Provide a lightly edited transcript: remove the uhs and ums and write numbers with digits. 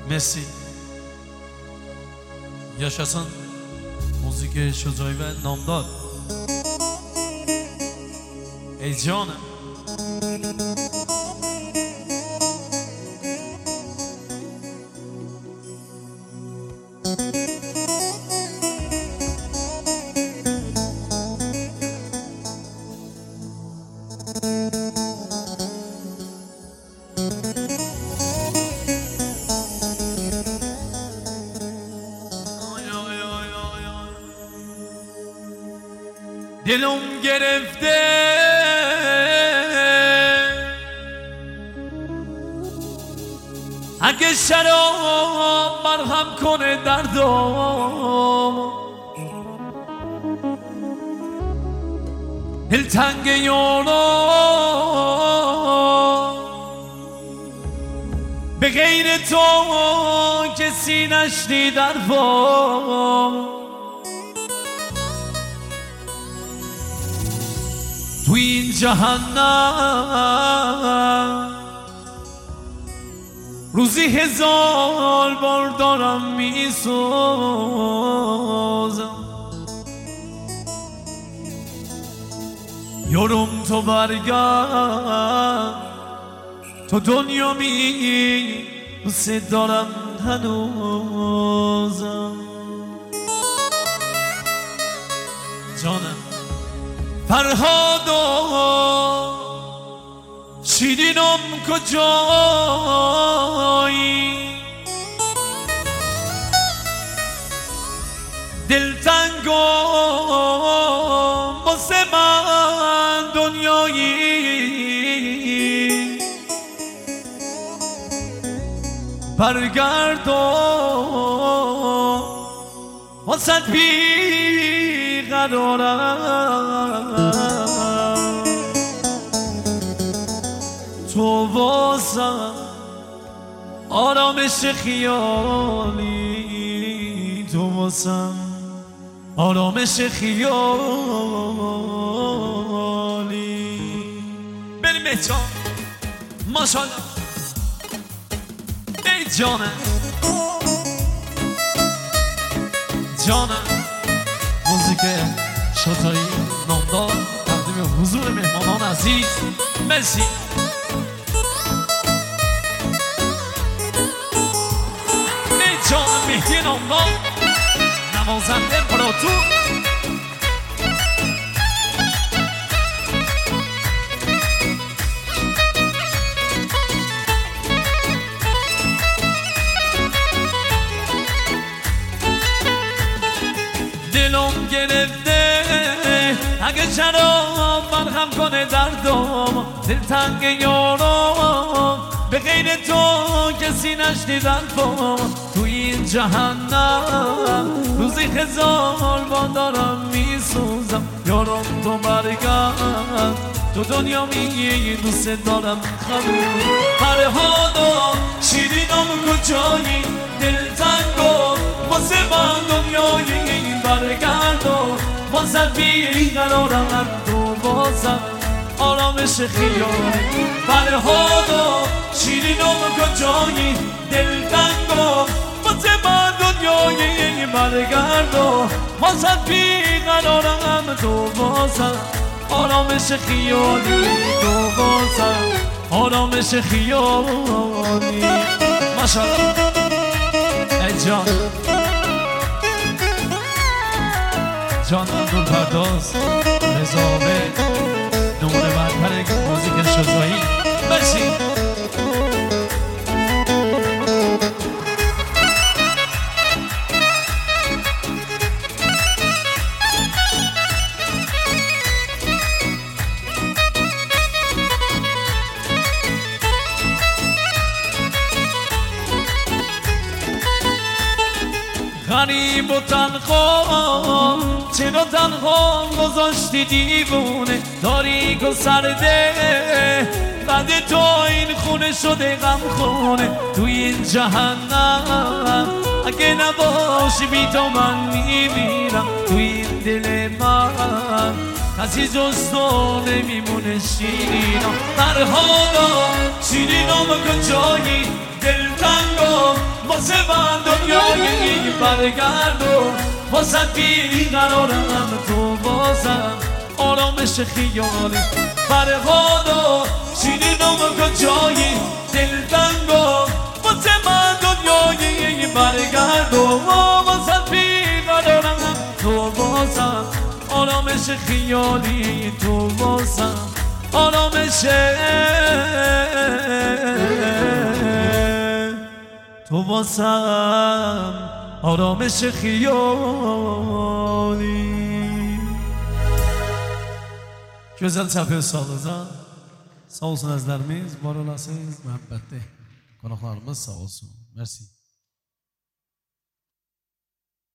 مرسی. Yaşasın موزیک شجاعی و نامدار. ای جانم دلم گرفته اگه شراب مرهم کنه دردم دلتنگ یارو به غیر تو کسی نشنی درفام تو این جهنم روزی 1000 بار دارم میسوزم یارم تو برگرد تو دنیا می دوست دارم هنوزم جانم فرهادا شیرینم کجایی دلتنگم واسه من دنیایی برگردم واسه بیقرارم تو واسم آرامش خیالی تو واسم آرامش خیالی بریم مهجان ماشاءالله ای جانم جانم موزیک شجاعی نامدار تقدیم حضور مهمانان عزیز مرسی ای جانم مهدی نامدار نوازنده امپراتور دلم گرفته اگه شراب مرهم کنه دردم دلتنگ یارم به غیر تو کسی نشنی درفام تو این جهنم روزی 1000 بار دارم میسوزم یارم تو برگرد تو دنیا میگی دوست دارم خانم فرهادا شیرینم کجایی دلتنگم واسه من دنیایی برگرد و واسه بیقرارم تو واسه آرامش خیالی فرهادا شیرینم کجایی دلتنگم واسه من دنیایی برگرد و واسه بیقرارم تو واسه آرامش خیالی تو واسه آرامش خیالی ماشاءالله ای جان جان دور پرداز رضاوه نمونه برتر موزیک شجاعی مرسی غریب و تنها چرا تنها گذاشتی دیوونه تاریک و سرده بعد تو این خونه شده غم خونه تو این جهنم اگه نباشی بی تو من میمیرم تو این دل من کسی جز تو نمیمونه شیرینم فرهادا شیرینم کجایی دلتنگم واسه من دنیایی برگردون واسه بیقرارم تو بازم آرامش خیالی فرهادا شیرینم کجایی دلتنگا واسه من دنیایی برگردون واسه بیقرارم تو بازم آرامش خیالی تو بازم آرامش تو بازم آرامش خیالی Güzel yapıyorsunuz ha. Sağ olsun azlarımız, var olasınız, muhabbette. Konuklarımız sağ olsun. Merci.